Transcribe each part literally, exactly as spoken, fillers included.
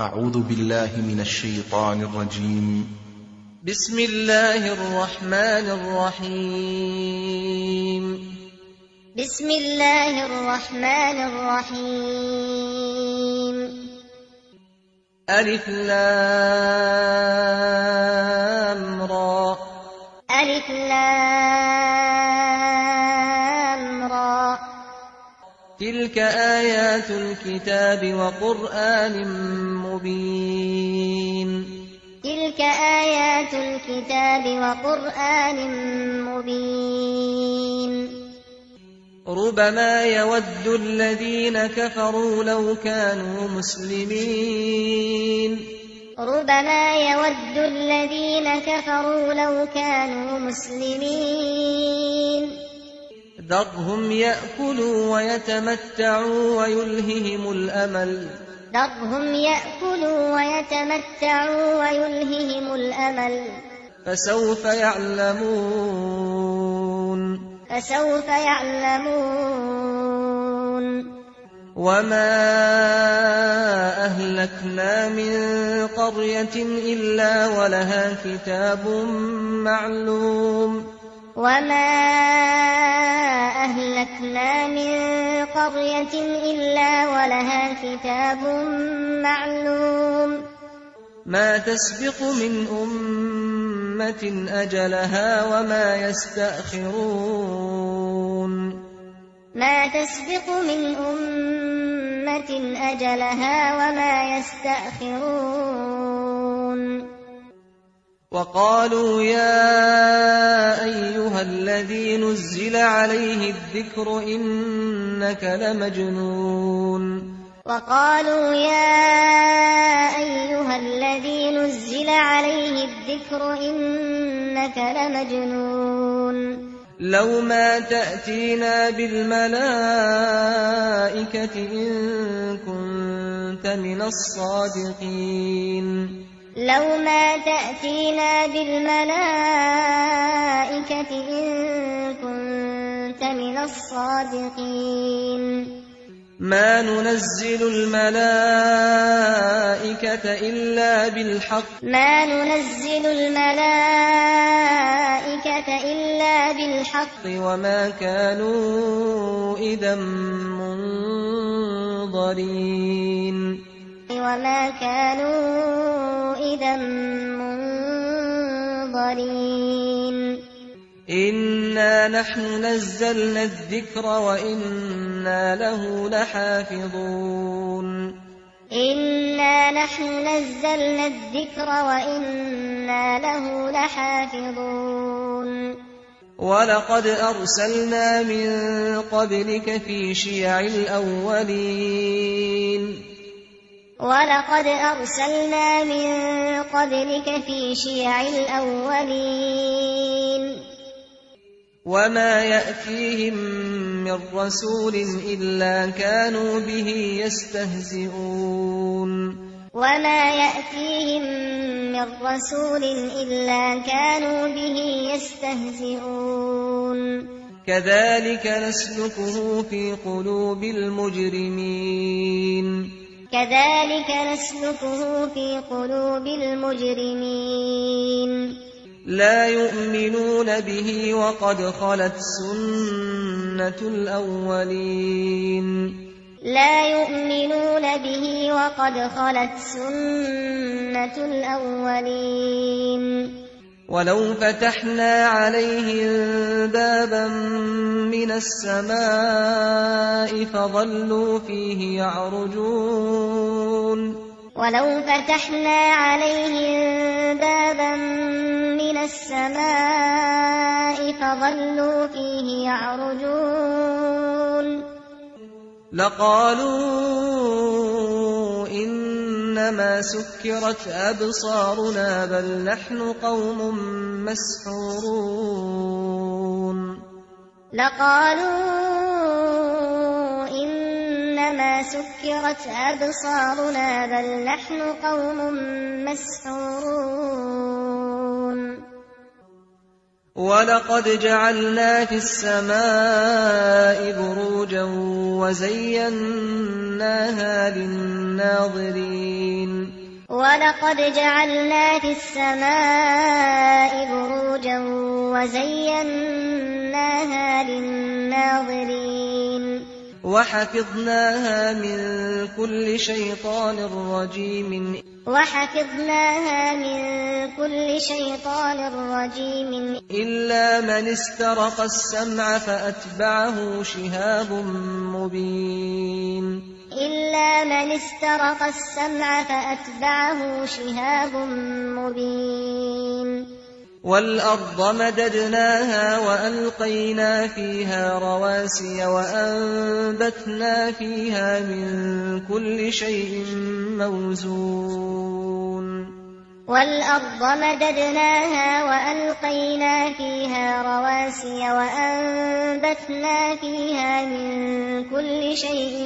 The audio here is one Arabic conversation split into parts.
أعوذ بالله من الشيطان الرجيم. بسم الله الرحمن الرحيم. بسم الله الرحمن الرحيم. ألف لام را. ألف لام را. تلك آيات الكتاب وقرآن مبين. تلك آيات الكتاب وقرآن مبين. ربما يود الذين كفروا لو كانوا مسلمين. ربما يود الذين كفروا لو كانوا مسلمين. ذرهم يأكلوا ويتمتعوا ويلههم الأمل. ذرهم يأكلوا ويتمتعوا ويلههم الأمل. فسوف يعلمون. فسوف يعلمون. وما أهلكنا من قرية إلا ولها كتاب معلوم. وما أهلكنا من قرية إلا ولها كتاب معلوم. ما تسبق من أمة أجلها وما يستأخرون. ما تسبق من أمة أجلها وما يستأخرون. وقالوا يا أيها الذي نزل عليه الذكر إنك لمجنون. وقالوا يا أيها الذي نزل عليه الذكر إنك لمجنون. لو ما تأتينا بالملائكة إن كنت من الصادقين. لو ما تأتينا بالملائكة إن كنت من الصادقين. ما ننزل الملائكة إلا بالحق. ما ننزل الملائكة إلا بالحق. وما كانوا إذا منظرين. وما كانوا إذا منظرين. إنا نحن نزلنا الذكر وإنا له لحافظون. إنا نحن نزلنا الذكر وإنا له لحافظون. ولقد أرسلنا من قبلك في شيع الأولين. ولقد أرسلنا من قبلك في شيع الأولين. وما يأتيهم من رسول إلا كانوا به يستهزئون. وما يأتيهم من رسول إلا كانوا به يستهزئون. كذلك نسلكه في قلوب المجرمين. كذلك نسلكه في قلوب المجرمين. لا يؤمنون به وقد خلت سنة الأولين. لا يؤمنون به وقد خلت سنة الأولين. ولو فتحنا عليهم بابا من السماء فظلوا فيه يعرجون. ولو فتحنا عليهم بابا من السماء فظلوا فيه يعرجون. لقالوا إنما سكرت أبصارنا بل نحن قوم مسحورون. لقالوا إنما سكرت أبصارنا بل نحن قوم مسحورون. ولقد جعلنا في السماء بروجا وزيناها للناظرين وَلَقَدْ جَعَلْنَا فِي السَّمَاءِ بُرُوجًا وَزَيَّنَّاهَا لِلنَّاظِرِينَ وَحَفِظْنَاهَا مِن كُلِّ شَيْطَانٍ رَّجِيمٍ وَحَفِظْنَاهَا مِن كُلِّ شَيْطَانٍ رَّجِيمٍ إِلَّا مَنِ اسْتَرَقَ السَّمْعَ فَأَتْبَعَهُ شِهَابٌ مُّبِينٌ إِلَّا مَنِ اسْتَرَقَ السَّمْعَ فَأَتْبَعَهُ شِهَابٌ مُّبِينٌ وَالْأَرْضَ مَدَدْنَاهَا وَأَلْقَيْنَا فِيهَا رَوَاسِيَ وَأَنبَتْنَا فِيهَا مِن كُلِّ شَيْءٍ مَّوْزُونٍ وَالْأَرْضَ مَدَدْنَاهَا وَأَلْقَيْنَا فِيهَا رَوَاسِيَ وَأَنبَتْنَا فِيهَا مِن كُلِّ شَيْءٍ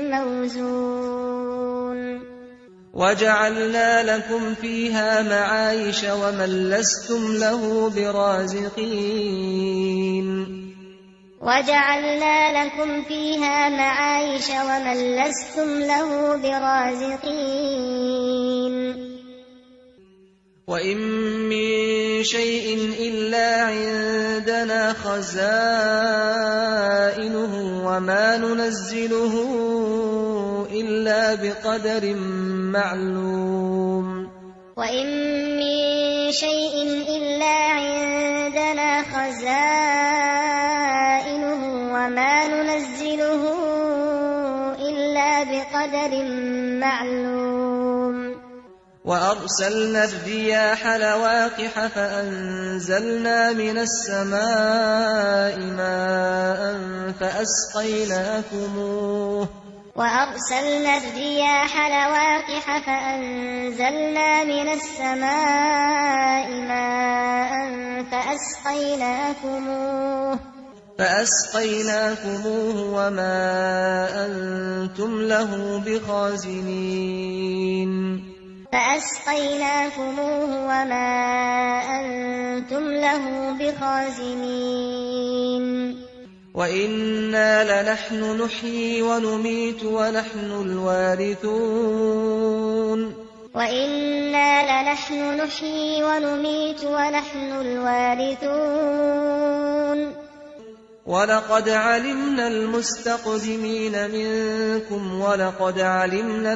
مَّوْزُونٍ وَجَعَلْنَا لَكُمْ فِيهَا مَعَايِشَ وَمَن لَّسْتُمْ لَهُ بِرَازِقِينَ وَجَعَلْنَا لَكُمْ فِيهَا مَعَايِشَ وَمَن لَّسْتُمْ لَهُ بِرَازِقِينَ وَإِن مِّن شَيْءٍ إِلَّا عِندَنَا خَزَائِنُهُ وَمَا نُنَزِّلُهُ إِلَّا بِقَدَرٍ مَّعْلُومٍ وَإِن مِّن شَيْءٍ إِلَّا عِندَنَا خَزَائِنُهُ وَمَا نُنَزِّلُهُ إِلَّا بِقَدَرٍ مَّعْلُومٍ وَأَرْسَلْنَا الرِّيَاحَ لَوَاقِحَ فَأَنزَلْنَا مِنَ السَّمَاءِ مَاءً فَأَسْقَيْنَاكُمُوهُ وَأَرْسَلْنَا الرِّيَاحَ لَوَاقِحَ فَأَنزَلْنَا مِنَ السَّمَاءِ مَاءً فَأَسْقَيْنَاكُمُوهُ فَأَسْقَيْنَاكُمُوهُ وَمَا أَنتُمْ لَهُ بِخَازِنِينَ فَأَسْقَيْنَاكُمُوهُ وَمَا أَنتُمْ لَهُ بِخَازِنِينَ وَإِنَّا لَنَحْنُ نُحْيِي وَنُمِيتُ وَنَحْنُ الْوَارِثُونَ وَإِنَّا لَنَحْنُ نُحْيِي وَنُمِيتُ وَنَحْنُ الْوَارِثُونَ وَلَقَدْ عَلِمْنَا الْمُسْتَقْدِمِينَ مِنكُمْ وَلَقَدْ عَلِمْنَا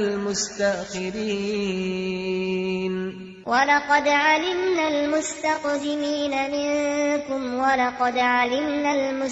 الْمُسْتَأْخِرِينَ وَلَقَدْ عَلِمْنَا الْمُسْتَقْدِمِينَ مِنكُمْ وَلَقَدْ عَلِمْنَا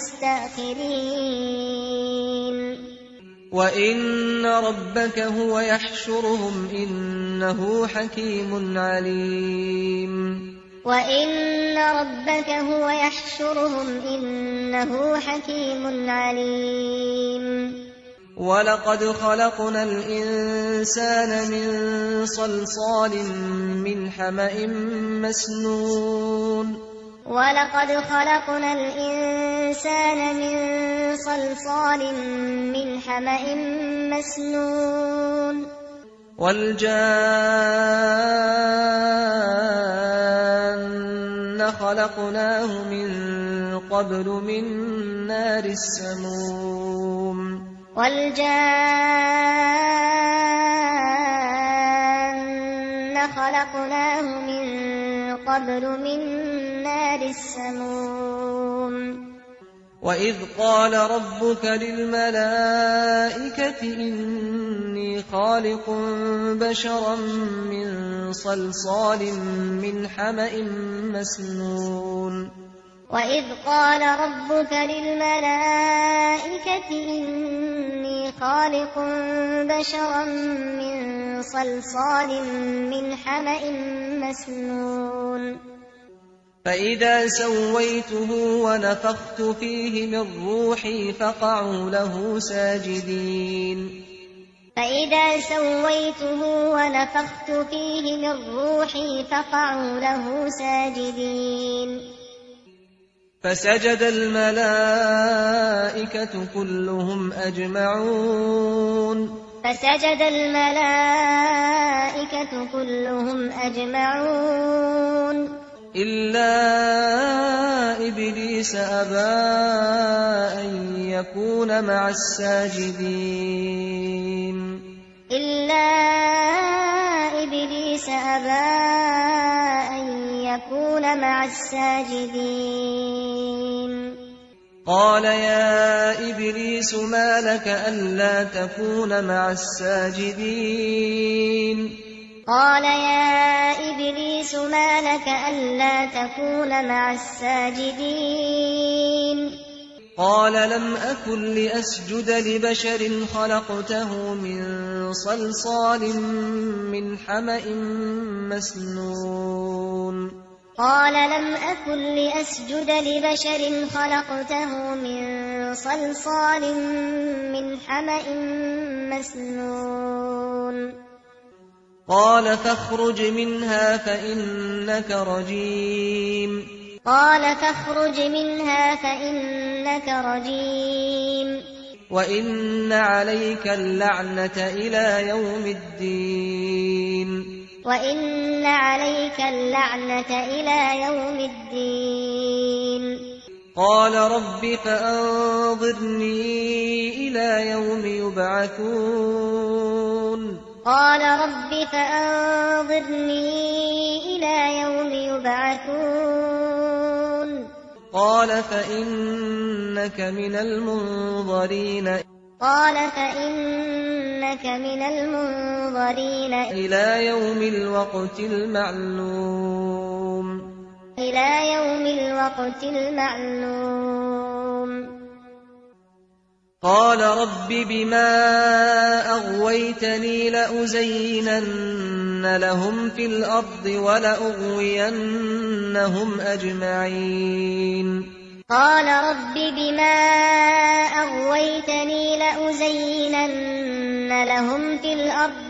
الْمُسْتَأْخِرِينَ وَإِنَّ رَبَّكَ هُوَ يَحْشُرُهُمْ إِنَّهُ حَكِيمٌ عَلِيمٌ وَإِنَّ رَبَّكَ هُوَ يَحْشُرُهُمْ إِنَّهُ حَكِيمٌ عَلِيمٌ وَلَقَدْ خَلَقْنَا الْإِنسَانَ مِن صَلْصَالٍ مِّنْ حَمَإٍ مَّسْنُونٍ وَلَقَدْ خَلَقْنَا الْإِنسَانَ مِن صَلْصَالٍ مِّنْ حَمَإٍ مَّسْنُونٍ وَالْجَانَّ خَلَقْنَاهُ مِن قَبْلُ مِن نَّارِ السَّمُومِ وَالْجَانَّ خَلَقْنَاهُ مِن قَبْلُ مِن نَّارِ السَّمُومِ وَإِذْ قَالَ رَبُّكَ لِلْمَلَائِكَةِ إِنِّي خَالِقٌ بَشَرًا مِّن صَلْصَالٍ مِّنْ حَمَإٍ مَّسْنُونٍ وَإِذْ قَالَ رَبُّكَ لِلْمَلَائِكَةِ إِنِّي خَالِقٌ بَشَرًا مِّن صَلْصَالٍ مِّنْ حَمَإٍ مَّسْنُونٍ فَإِذَا سَوَّيْتُهُ وَنَفَخْتُ فِيهِ مِن رُّوحِي فَقَعُوا لَهُ سَاجِدِينَ فَإِذَا سَوَّيْتُهُ وَنَفَخْتُ فِيهِ مِن رُّوحِي فَقَعُوا لَهُ سَاجِدِينَ فَسَجَدَ الْمَلَائِكَةُ كُلُّهُمْ أَجْمَعُونَ فَسَجَدَ الْمَلَائِكَةُ كُلُّهُمْ أَجْمَعُونَ إِلَّا إِبْلِيسَ أَبَىٰ أَن يَكُونَ مَعَ السَّاجِدِينَ إِلَّا إِبْلِيسَ إبليس أبى أن يكون مع الساجدين قال يا إبليس ما لك ألا تكون مع الساجدين قال يا إبليس ما لك ألا تكون مع الساجدين قال لم أكن لأسجد لبشر خلقته من صلصال من حمأ مسنون قال لم أكن لأسجد لبشر خلقته من صلصال من حمأ مسنون قال فاخرج منها فإنك رجيم قال فاخرج منها فإنك رجيم وإن عليك اللعنة إلى يوم الدين وإن عليك اللعنة إلى يوم الدين قال رب فأنظرني إلى يوم يبعثون قال رب فأنظرني إلى يوم يبعثون قال فإنك من المنظرين قال فإنك من المنظرين إلى يوم الوقت المعلوم إلى يوم الوقت المعلوم قال رب بما أغويتني لأزينن لهم في الأرض ولأغوينهم أجمعين قال رب بما أغويتني لأزينن لهم في الأرض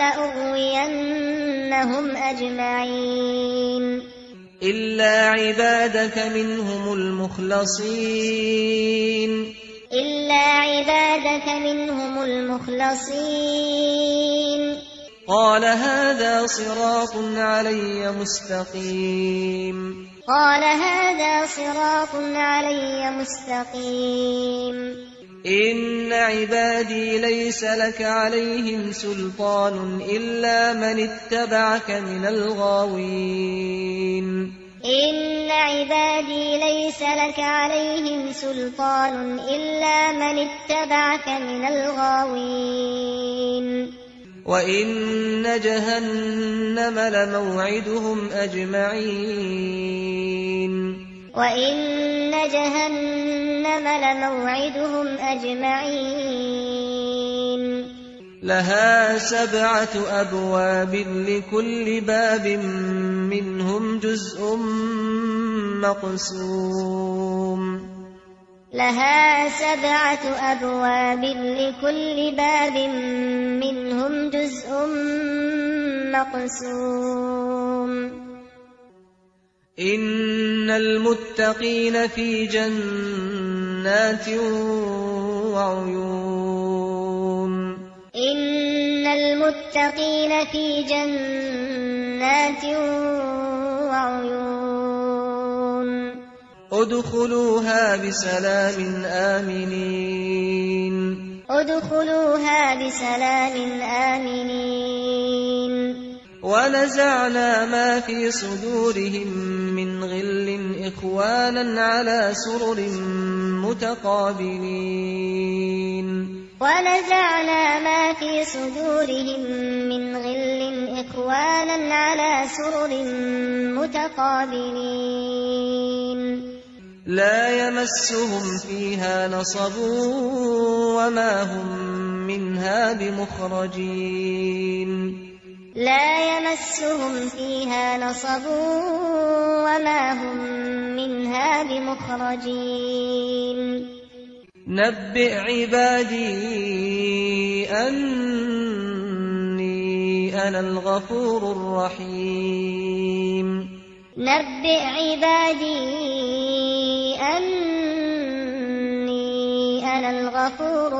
ولأغوينهم أجمعين إلا عبادك منهم المخلصين إلا عبادك منهم المخلصين قال هذا صراط علي مستقيم قال هذا صراط علي مستقيم إن عبادي ليس لك عليهم سلطان إلا من اتبعك من الغاوين إن عبادي ليس لك عليهم سلطان إلا من اتبعك من الغاوين وإن جهنم لموعدهم أجمعين وإن جهنم لموعدهم أجمعين لها سبعة أبواب لكل باب منهم جزء مقسوم لها سبعة أبواب لكل باب منهم جزء مقسوم إن المتقين في جنات وعيون إن المتقين في جنات وعيون ادخلوها بسلام آمنين ادخلوها بسلام آمنين ونزعنا ما في صدورهم من غل إخوانا على سرر متقابلين ونزعنا ما في صدورهم من غل إخوانا على سرر متقابلين لا يمسهم فيها نصب وما هم منها بمخرجين لا يمسهم فيها نصب وما هم منها بمخرجين نبئ عبادي أني أنا الغفور الرحيم نبئ عبادي أني أنا الغفور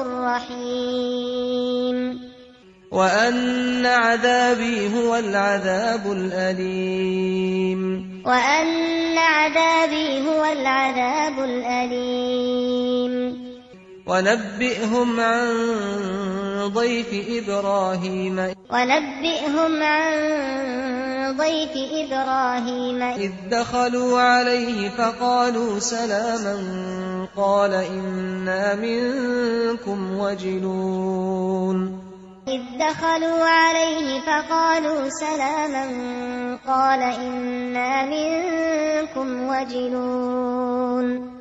الرحيم وأن عذابي هو العذاب الأليم وأن عذابي هو العذاب الأليم ونبئهم عن ضيف إبراهيم ونبئهم عن ضيف إبراهيم إذ دخلوا عليه فقالوا سلاما قال إنا منكم وجلون إذ دخلوا عليه فقالوا سلاما قال إنا منكم وجلون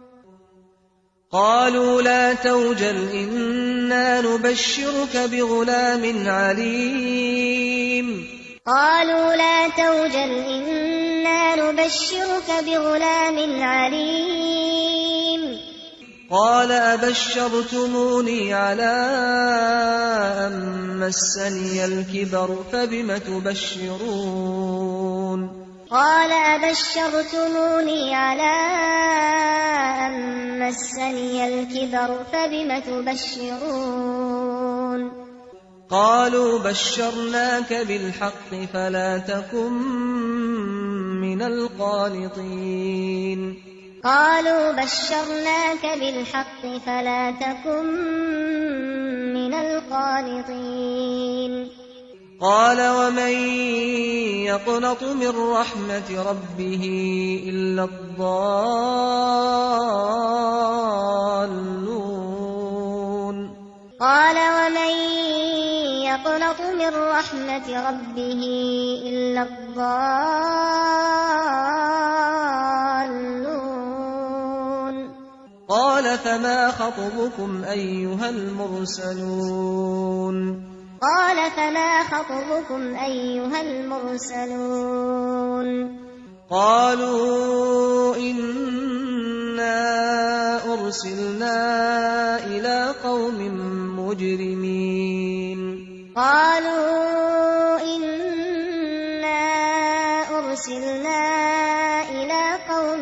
قالوا لا توجل إنا نبشرك بغلام عليم قالوا لا توجل إنا نبشرك بغلام عليم قال أبشرتموني على أن مسني الكبر فبم تبشرون قال أبشرتموني على أن مسني الكبر فبم تبشرون قالوا بشرناك بالحق فلا تكن من القانطين قالوا بشرناك بالحق فلا تكن من القانطين قال ومن يقنط من رحمة ربه إلا الضالون قال ومن يقنط من رحمة ربه إلا الضالون قال فما خطبكم أيها المرسلون قال فما خطبكم أيها المرسلون قالوا إنا أرسلنا إلى قوم مجرمين قالوا إنا أرسلنا إلى قوم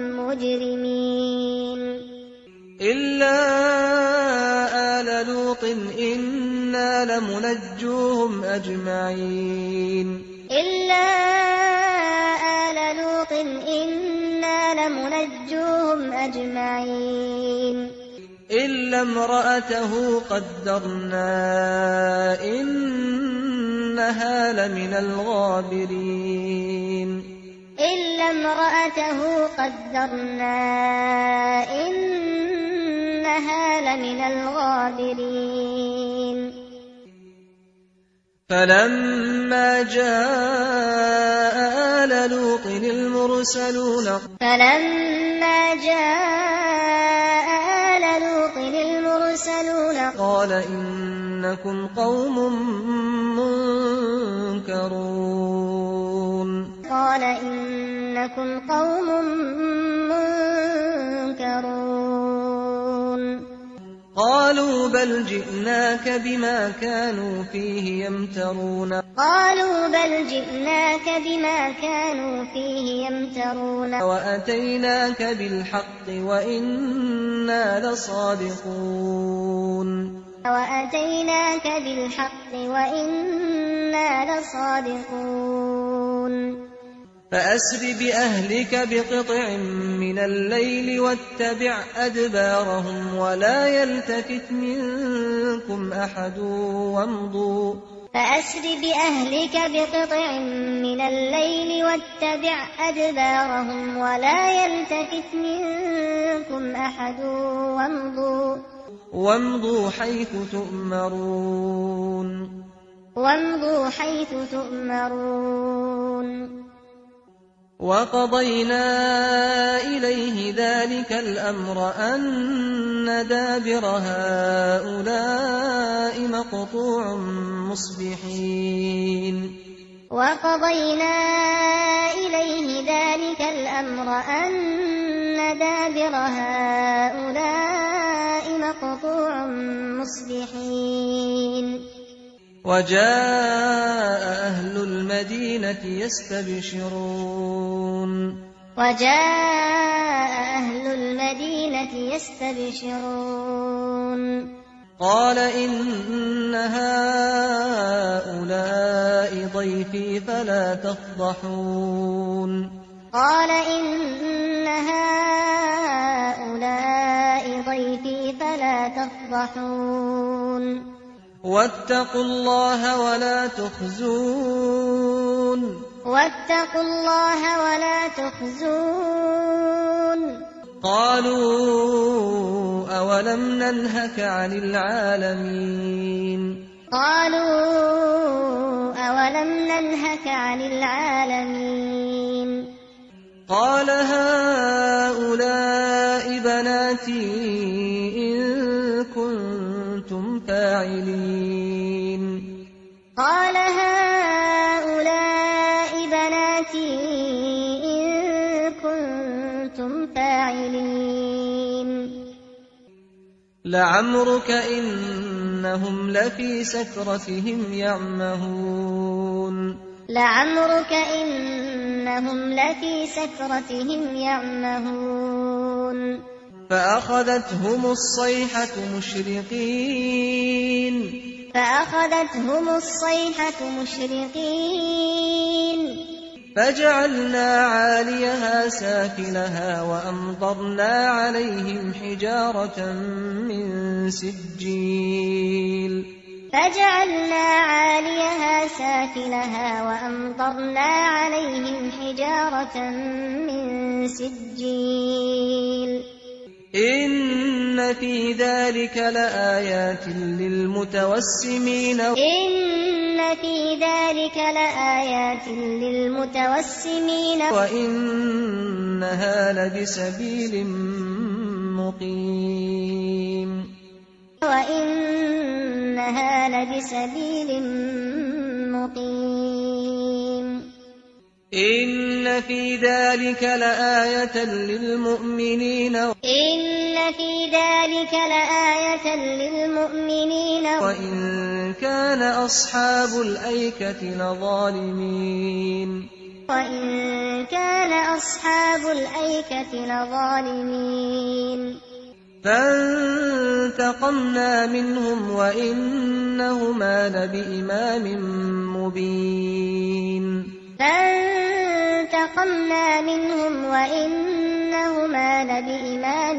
مجرمين إلا آل لوط إنا لمنجوهم أجمعين إلا آل لوط إنا لمنجوهم أجمعين إلا امرأته قدرنا إنها لمن الغابرين إلا امرأته قدرنا إنها لمن الغابرين فلما جاء آل لوط المرسلون فلما جاء آل لوط المرسلون قال إنكم قوم منكرون قال إنكم قوم منكرون قالوا بل جئناك بما كانوا فيه يمترون قالوا بل جئناك بما كانوا فيه يمترون وأتيناك بالحق وإنا لصادقون وأتيناك بالحق وإنا لصادقون فأسر بأهلك بقطع من الليل واتبع أدبارهم ولا يلتفت منكم أحد وامضوا فأسر بأهلك بقطع من الليل واتبع أدبارهم ولا يلتفت منكم أحد وامضوا وامضوا حيث تؤمرون وامضوا حيث تؤمرون وقضينا إليه ذلك الأمر أن دابر هؤلاء مقطوع مصبحين وقضينا إليه ذلك الأمر أن دابر هؤلاء مقطوع مصبحين وجاء أهل المدينة يستبشرون وجاء أهل المدينة يستبشرون قال إن هؤلاء ضيفي فلا تفضحون قال إن هؤلاء ضيفي فلا أَلَّا تَفْضَحُونَ وَاتَّقُوا اللَّهَ وَلَا تُخْزُونِ وَاتَّقُوا اللَّهَ وَلَا تُخْزُونِ قَالُوا أَوَلَمْ نَنْهَكَ عَنِ الْعَالَمِينَ قَالُوا أَوَلَمْ نَنْهَكَ عَنِ الْعَالَمِينَ قَالَ هَؤُلَاءِ بَنَاتِي إِن كُنتُمْ فَاعِلِينَ قَالَ هَؤُلَاءِ بَنَاتِي إِن كُنتُمْ فَاعِلِينَ لَعَمْرُكَ إِنَّهُمْ لَفِي سَكْرَتِهِمْ يَعْمَهُونَ لَعَمْرُكَ إِنَّهُمْ لَفِي سَكْرَتِهِمْ يَعْمَهُونَ فَأَخَذَتْهُمُ الصَّيْحَةُ مُشْرِقِينَ فَأَخَذَتْهُمُ الصَّيْحَةُ مُشْرِقِينَ فَجَعَلْنَا عَالِيَهَا سَافِلَهَا وَأَمْطَرْنَا عَلَيْهِمْ حِجَارَةً مِّن سِجِّيلٍ فَجَعَلْنَا عَالِيَهَا سَافِلَهَا وَأَمْطَرْنَا عَلَيْهِمْ حِجَارَةً مِّن سِجِّيلٍ إِنَّ فِي ذَلِكَ لَآيَاتٍ لِّلْمُتَوَسِّمِينَ إِنَّ فِي ذَلِكَ لَآيَاتٍ لِّلْمُتَوَسِّمِينَ وَإِنَّهَا لَبِسَبِيلٍ مُّقِيمٍ وَإِنَّهَا لَبِسَبِيلٍ مُّقِيمٍ إِنَّ فِي ذَلِكَ لَآيَةً لِّلْمُؤْمِنِينَ إِنَّ فِي ذَلِكَ لَآيَةً لِّلْمُؤْمِنِينَ وَإِن كَانَ أَصْحَابُ الْأَيْكَةِ لَظَالِمِينَ وَإِن كَانَ أَصْحَابُ الْأَيْكَةِ لَظَالِمِينَ فَانتَقَمْنَا مِنْهُمْ وَإِنَّهُمَا لَبِإِمَامٍ مُّبِينٍ فَانتَقَمْنَا مِنْهُمْ وَإِنَّهُمَا لَبِإِمَامٍ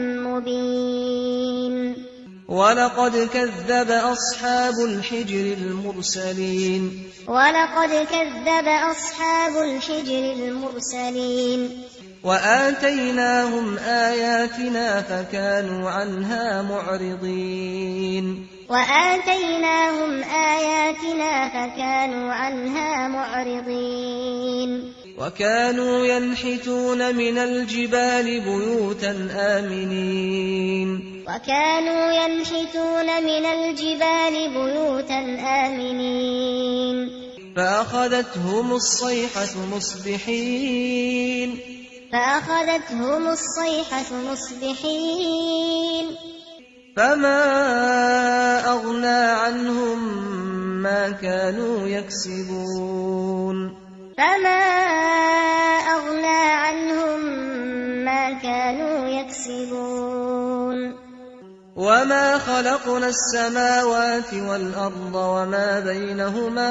مُّبِينٍ وَلَقَدْ كَذَّبَ أَصْحَابُ الْحِجْرِ الْمُرْسَلِينَ وَلَقَدْ كَذَّبَ أَصْحَابُ الْحِجْرِ الْمُرْسَلِينَ وَآتَيْنَاهُمْ آيَاتِنَا فَكَانُوا عَنْهَا مُعْرِضِينَ وَآتَيْنَاهُمْ آيَاتِنَا فَكَانُوا عَنْهَا مُعْرِضِينَ وَكَانُوا يَنْحِتُونَ مِنَ الْجِبَالِ بُيُوتًا آمِنِينَ وَكَانُوا يَنْحِتُونَ مِنَ الْجِبَالِ بُيُوتًا آمِنِينَ فَأَخَذَتْهُمُ الصَّيْحَةُ مُصْبِحِينَ فَأَخَذَتْهُمُ الصَّيْحَةُ مُصْبِحِينَ فَمَا أَغْنَىٰ عَنْهُم مَّا كَانُوا يَكْسِبُونَ فَمَا أَغْنَىٰ عَنْهُم مَّا كَانُوا يَكْسِبُونَ وَمَا خَلَقْنَا السَّمَاوَاتِ وَالْأَرْضَ وَمَا بَيْنَهُمَا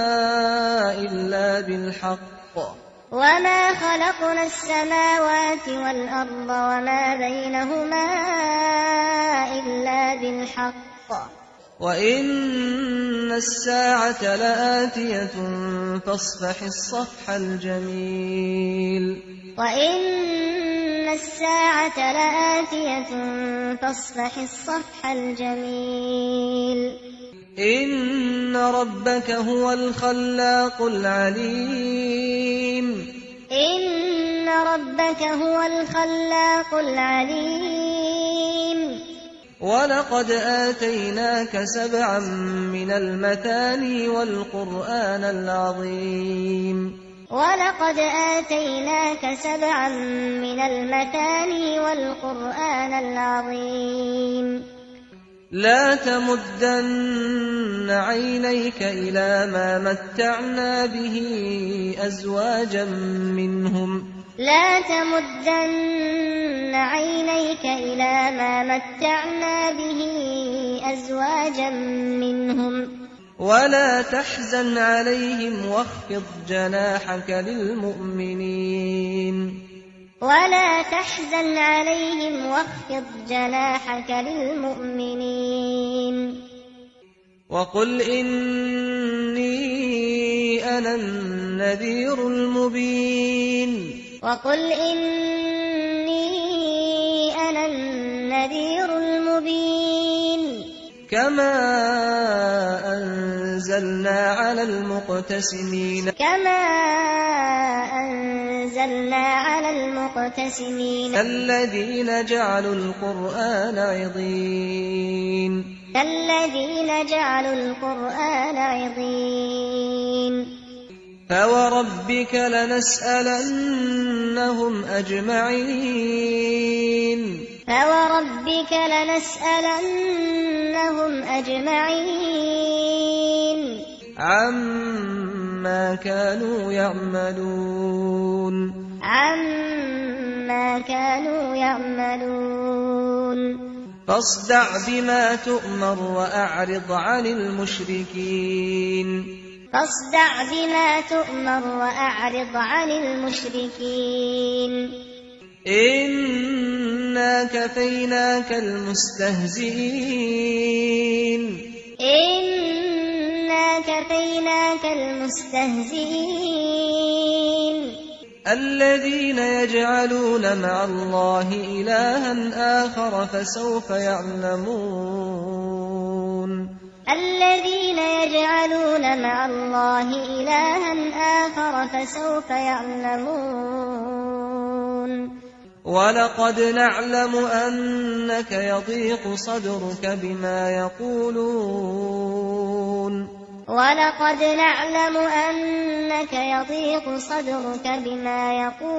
إِلَّا بِالْحَقِّ وَمَا خَلَقْنَا السَّمَاوَاتِ وَالْأَرْضَ وَمَا بَيْنَهُمَا إِلَّا بِالْحَقِّ وَإِنَّ السَّاعَةَ لَآتِيَةٌ فَاصْفَحِ الصَّفْحَ الْجَمِيلَ وَإِنَّ السَّاعَةَ لَآتِيَةٌ فَاصْفَحِ الصَّفْحَ الْجَمِيلَ إِنَّ رَبَّكَ هُوَ الْخَلَّاقُ الْعَلِيمُ إِنَّ رَبَّكَ هُوَ الْخَلَّاقُ الْعَلِيمُ وَلَقَدْ آتَيْنَاكَ سَبْعًا مِّنَ الْمَثَانِي وَالْقُرْآنَ الْعَظِيمَ وَلَقَدْ آتَيْنَاكَ سَبْعًا مِّنَ الْمَثَانِي وَالْقُرْآنَ الْعَظِيمَ لَا تَمُدَّنَّ عَيْنَيْكَ إِلَىٰ مَا مَتَّعْنَا بِهِ أَزْوَاجًا مِّنْهُمْ لا تمدن عينيك إلى ما متعنا به أزواجا منهم ولا تحزن عليهم واخفض جناحك للمؤمنين ولا تحزن عليهم واخفض جناحك للمؤمنين وقل إني أنا النذير المبين وقل إني أنا النذير المبين كما أنزلنا على المقتسمين كما أنزلنا على المقتسمين الذين جعلوا القرآن عضين الذين جعلوا القرآن عضين فوربك لنسألنهم أجمعين فوربك لنسألنهم أجمعين عما كانوا يعملون عما كانوا يعملون فاصدع بما تؤمر وأعرض عن المشركين فاصدع بما تؤمر وأعرض عن المشركين إنا كفيناك المستهزئين إنا كفيناك المستهزئين الذين يجعلون مع الله إلها آخر فسوف يعلمون الذين يجعلون مع الله إلها آخر فسوف يعلمون ولقد نعلم أنك يضيق صدرك بما يقولون ولقد نعلم أنك يضيق صدرك بما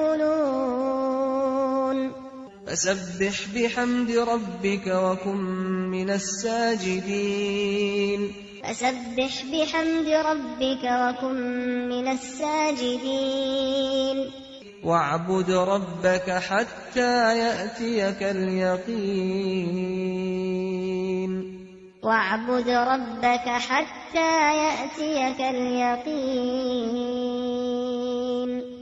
يقولون فسبح بحمد ربك وكن من الساجدين فسبح بحمد ربك وكن من الساجدين واعبد ربك حتى يأتيك اليقين واعبد ربك حتى يأتيك اليقين